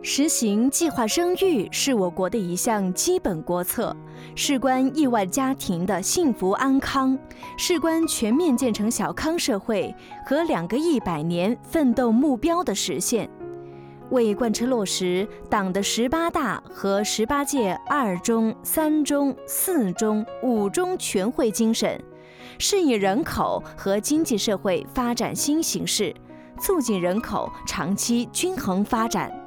实行计划生育是我国的一项基本国策，事关亿万家庭的幸福安康，事关全面建成小康社会和2个100年奋斗目标的实现。为贯彻落实党的18大和18届2中、3中、4中、5中全会精神，适应人口和经济社会发展新形势，促进人口长期均衡发展。